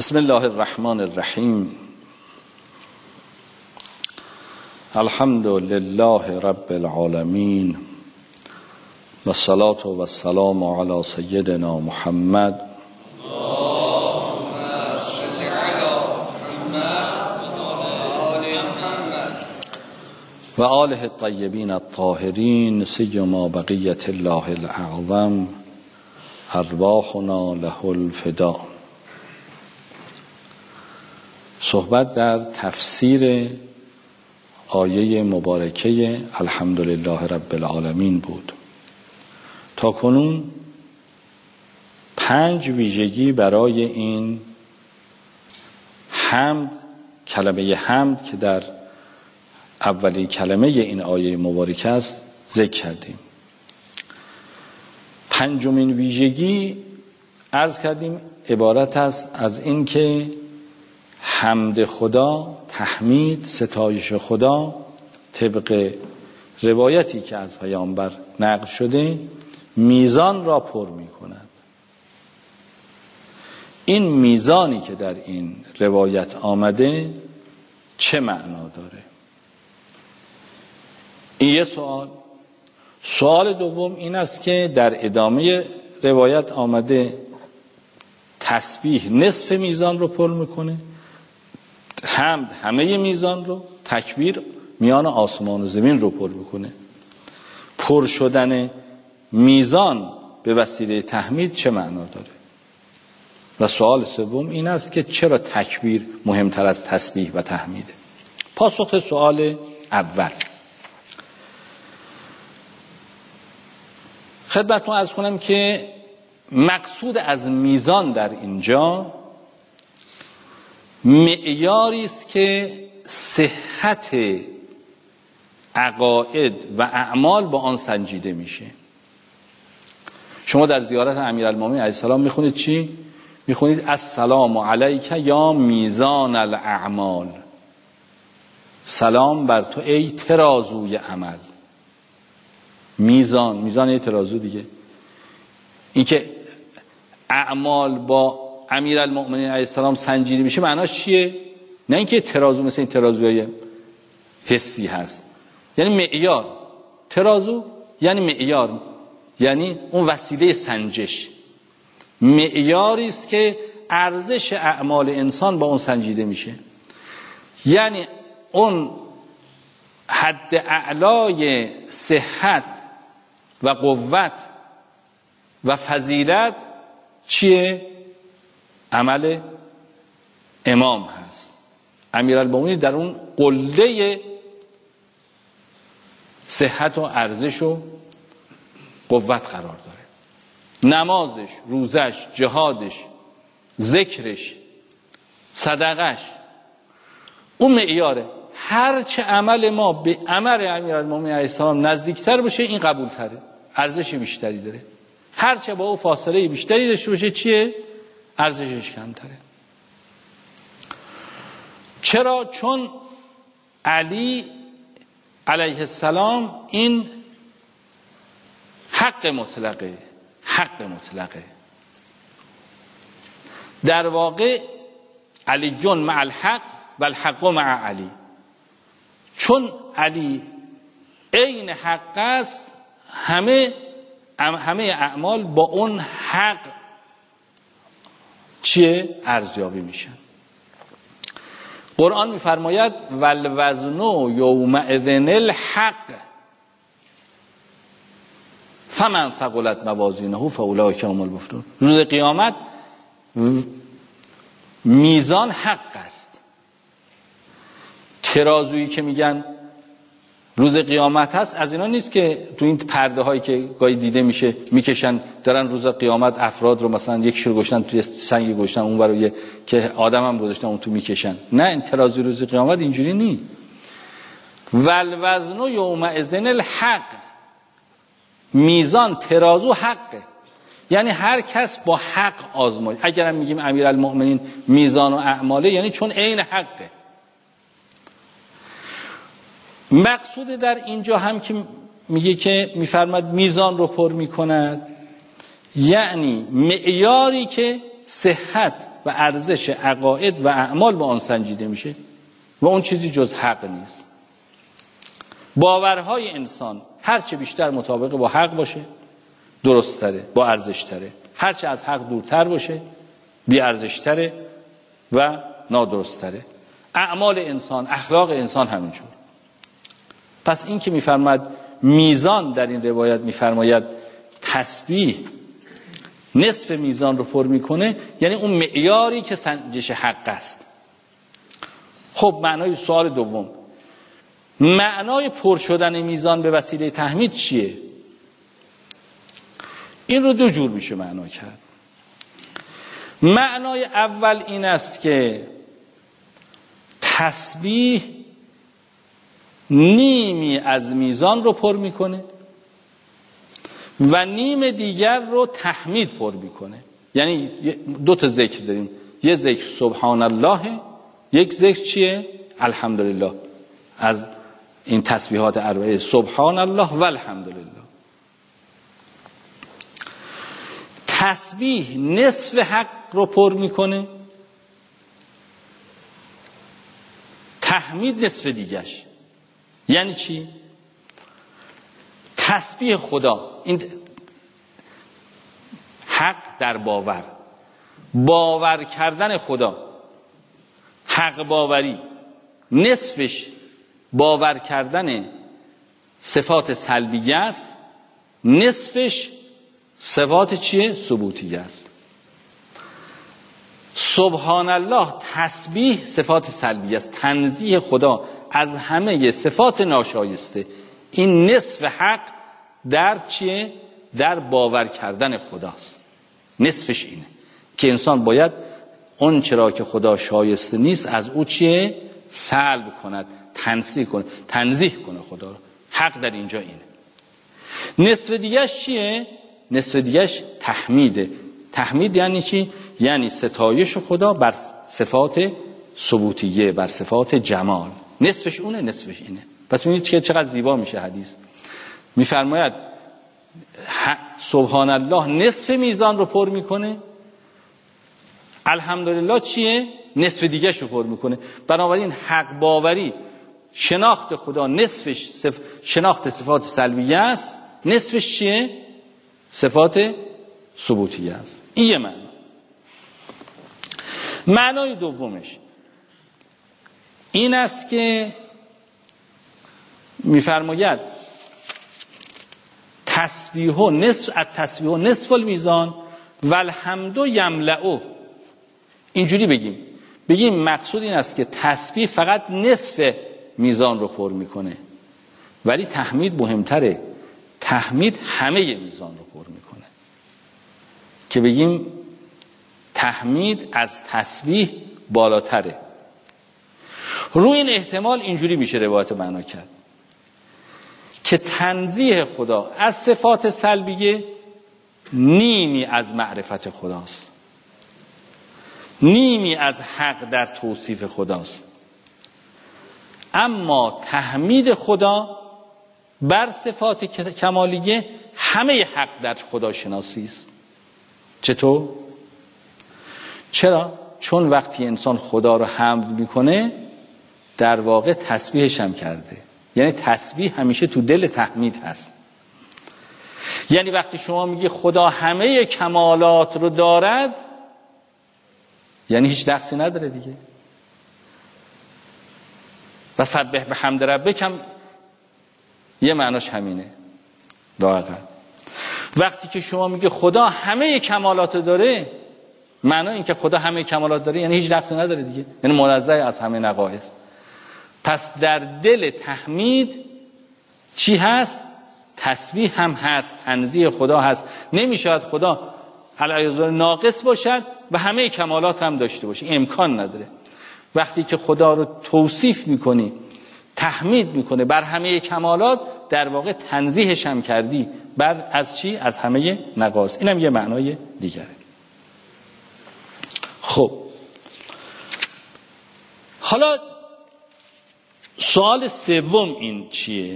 بسم الله الرحمن الرحیم. الحمد لله رب العالمین و الصلاة و السلام علی سیدنا محمد و آله الطیبین الطاهرین سیما بقیة الله الاعظم ارواحنا له الفدا. صحبت در تفسیر آیه مبارکه الحمدلله رب العالمین بود. تا کنون 5 ویژگی برای این حمد، کلمه حمد که در اولین کلمه این آیه مبارکه است ذکر کردیم. 5مین ویژگی عرض کردیم عبارت است از این که حمد خدا، تحمید، ستایش خدا طبق روایتی که از پیامبر نقل شده میزان را پر می کند. این میزانی که در این روایت آمده چه معنا داره؟ این یه سوال دوم این است که در ادامه روایت آمده تسبیح نصف میزان رو پر میکنه، حمد همه میزان رو، تکبیر میان آسمان و زمین رو پر میکنه. پر شدن میزان به وسیله تحمید چه معنا داره؟ و سوال سوم این است که چرا تکبیر مهمتر از تسبیح و تحمیده؟ پاسخ سوال اول، خدمتتون عرض کنم که مقصود از میزان در اینجا معیاری است که صحت عقاید و اعمال با آن سنجیده میشه. شما در زیارت امیرالمومنین علیه السلام میخونید چی؟ میخونید السلام علیک یا میزان الاعمال، سلام بر تو ای ترازوی عمل. میزان ای ترازو دیگه. این که اعمال با امیرالمومنین علیه السلام سنجیده میشه معناش چیه؟ نه اینکه ترازو مثل این ترازوی حسی هست، یعنی معیار. ترازو یعنی معیار، یعنی اون وسیله سنجش، معیاری است که ارزش اعمال انسان با اون سنجیده میشه. یعنی اون حد اعلای صحت و قوت و فضیلت چیه؟ عمل امام هست. امیرالمومنین در اون قله صحت و ارزش و قوت قرار داره. نمازش، روزش، جهادش، ذکرش، صدقش، اون معیاره. هرچه عمل ما به عمل امیرالمومنین علیه السلام نزدیکتر باشه این قبول تره، ارزش بیشتری داره. هرچه با او فاصله بیشتری داشته باشه چیه؟ ارزشش کمتره. چرا؟ چون علی علیه السلام این حق مطلقه. در واقع علیون مع الحق و الحق مع علی. چون علی عین حق است، همه اعمال با اون حق چیه؟ ارزیابی میشن. قرآن میفرماید والوزن یومئذ الحق فمن ثقلت موازینه فاولئک هم المفلحون. روز قیامت میزان حق است. ترازویی که میگن روز قیامت هست از اینا نیست که تو این پرده هایی که گاهی دیده میشه میکشن، دارن روز قیامت افراد رو مثلا یک شور گشتن توی سنگ گشتن اون برای که آدم هم گذاشتن اون تو میکشن. نه، این ترازوی روز قیامت اینجوری نی. والوزن یومئذ الحق، میزان ترازو حقه، یعنی هر کس با حق آزمایی. اگرم میگیم امیرالمومنین میزان و اعماله یعنی چون عین حقه. مقصود در اینجا هم که میگه که میفرماد میزان رو پر میکند، یعنی معیاری که صحت و ارزش عقاید و اعمال با آن سنجیده میشه و اون چیزی جز حق نیست. باورهای انسان هرچه بیشتر مطابق با حق باشه درست تره، با ارزش تره، هرچه از حق دورتر باشه بی ارزش تره و نادرست تره. اعمال انسان، اخلاق انسان همینجور. پس این که میفرماید میزان، در این روایت میفرماید تسبیح نصف میزان رو پر میکنه، یعنی اون معیاری که سنجش حق است. خب معنای سوال دوم، معنای پر شدن میزان به وسیله تحمید چیه؟ این رو دو جور میشه معنا کرد. معنای اول این است که تسبیح نیمی از میزان رو پر میکنه و نیم دیگر رو تحمید پر میکنه. یعنی دو تا ذکر داریم، یه ذکر سبحان الله، یک ذکر چیه؟ الحمدلله. از این تسبیحات اربعه سبحان الله و الحمدلله. تسبیح نصف حق رو پر میکنه، تحمید نصف دیگش. یعنی چی؟ تسبیح خدا، این حق در باور کردن خدا، حق باوری، نصفش باور کردن صفات سلبیه است، نصفش صفات چیه؟ ثبوتیه است. سبحان الله تسبیح صفات سلبیه است، تنزیه خدا از همه صفات ناشایسته. این نصف حق در چیه؟ در باور کردن خداست. نصفش اینه که انسان باید اون چرا که خدا شایسته نیست از او چیه؟ سلب کند، تنزیه کنه خدا رو. حق در اینجا اینه. نصف دیگهش چیه؟ نصف دیگهش تحمیده. تحمید یعنی چی؟ یعنی ستایش خدا بر صفات ثبوتیه، بر صفات جمال. نصفش اونه، نصفش اینه. پس ببینید که چقدر زیبا میشه حدیث. میفرماید سبحان الله نصف میزان رو پر میکنه، الحمدلله چیه؟ نصف دیگه رو پر میکنه. بنابراین حق باوری، شناخت خدا نصفش شناخت صفات سلبیه است، نصفش چیه؟ صفات ثبوتیه است. این یه معنی. معنای دومش این است که میفرماید تسبیح نصف المیزان و الحمد یملأه. اینجوری بگیم مقصود این است که تسبیح فقط نصف میزان رو پر میکنه، ولی تحمید مهمتره. تحمید همه میزان رو پر میکنه، که بگیم تحمید از تسبیح بالاتره. روی این احتمال اینجوری میشه روایت معنا کرد که تنزیه خدا از صفات سلبیه نیمی از معرفت خداست، نیمی از حق در توصیف خداست. اما تحمید خدا بر صفات کمالیه همه حق در خدا شناسی است. چطور؟ چرا؟ چون وقتی انسان خدا رو حمد میکنه در واقع تسبیحش هم کرده. یعنی تسبیح همیشه تو دل تحمید هست. یعنی وقتی شما میگی خدا همه کمالات رو دارد، یعنی هیچ نقصی نداره دیگه. و سبح بحمد ربک هم یه معناش همینه واقعا. وقتی که شما میگی خدا همه کمالات داره، معنی این که خدا همه کمالات داره یعنی هیچ نقصی نداره دیگه، یعنی منزه از همه نقایص. پس در دل تحمید چی هست؟ تسبیح هم هست، تنزیه خدا هست. نمیشود خدا علیه ناقص باشد و همه کمالات هم داشته باشه، این امکان نداره. وقتی که خدا رو توصیف میکنی، تحمید میکنه بر همه کمالات، در واقع تنزیهش هم کردی بر از چی؟ از همه نقائص. اینم یه معنای دیگره. خب حالا سوال سوم این چیه؟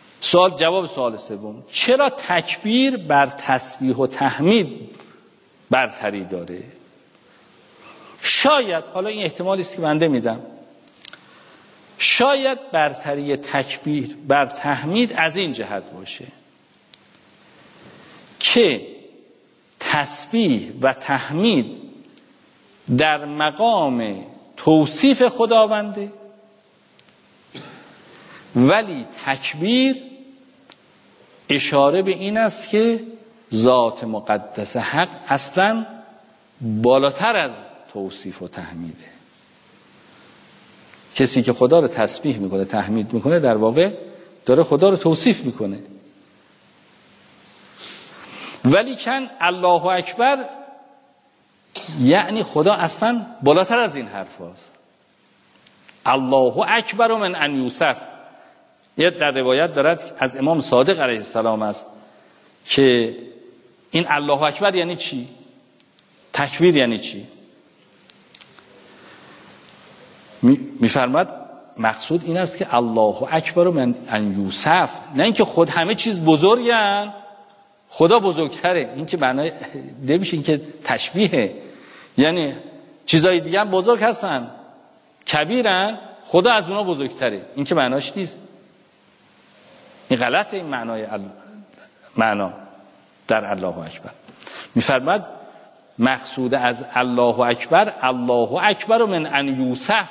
جواب سوال سوم، چرا تکبیر بر تسبیح و تحمید برتری داره. شاید، حالا این احتمالی است که بنده میدم، شاید برتری تکبیر بر تحمید از این جهت باشه که تسبیح و تحمید در مقام توصیف خداونده، ولی تکبیر اشاره به این است که ذات مقدس حق اصلا بالاتر از توصیف و تحمیده. کسی که خدا رو تسبیح میکنه، تحمید میکنه، در واقع داره خدا رو توصیف میکنه. ولی کن الله اکبر یعنی خدا اصلا بالاتر از این حرف هست. الله اکبر من ان یوصف. یه در روایت دارد از امام صادق علیه السلام است که این الله اکبر یعنی چی؟ تکبیر یعنی چی؟ میفرماد مقصود این است که الله اکبر من ان یوصف، نه اینکه خود همه چیز بزرگن، خدا بزرگتره. این که معنای نمیشه، این که تشبیهه، یعنی چیزای دیگه هم بزرگ هستن، کبیرن، خدا از اونا بزرگتره. این که معناش نیست، این غلطه. این معنا در الله اکبر میفرماد مقصود از الله اکبر، الله اکبر من ان یوصف،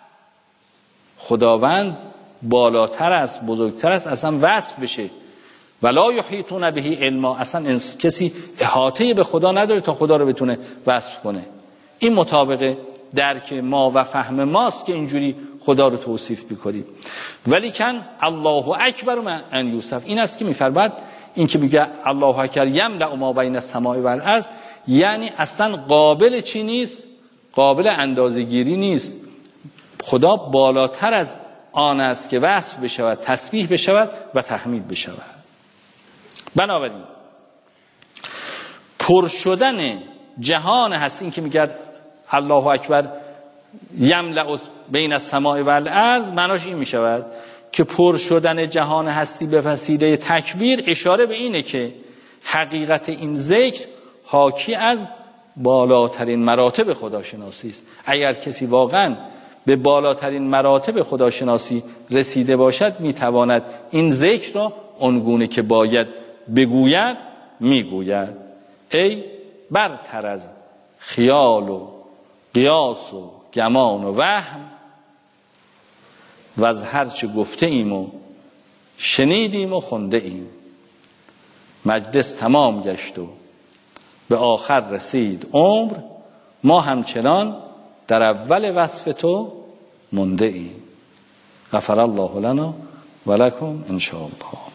خداوند بالاتر است، بزرگتر است اصلا وصف بشه. ولا یحیطون به علما، اصلا کسی احاطه به خدا نداره تا خدا رو بتونه وصف کنه. این مطابق درک ما و فهم ماست که اینجوری خدا رو توصیف می‌کنیم. ولی کن الله اکبر من ان یوصف، این است که می‌فرماد این که میگه الله اکبر یملأ ما بین السماء و الارض، یعنی اصلا قابل چی نیست؟ قابل اندازه‌گیری نیست. خدا بالاتر از آن است که وصف بشود، تسبیح بشود و تحمید بشود. بنابراین پر شدن جهان هست، این که میگه الله اکبر یملأ بین السماء و الارض، معناش این میشود که پر شدن جهان هستی به وسیله تکبیر اشاره به اینه که حقیقت این ذکر حاکی از بالاترین مراتب خداشناسی است. اگر کسی واقعا به بالاترین مراتب خداشناسی رسیده باشد، میتواند این ذکر را اونگونه که باید بگوید میگوید. ای برتر از خیال و قیاس و گمان و وهم، و از هرچه گفته ایم و شنیدیم و خونده ایم. مجلس تمام گشت و به آخر رسید عمر، ما همچنان در اول وصف تو مونده ایم. غفر الله لنا و لکم ان شاء الله.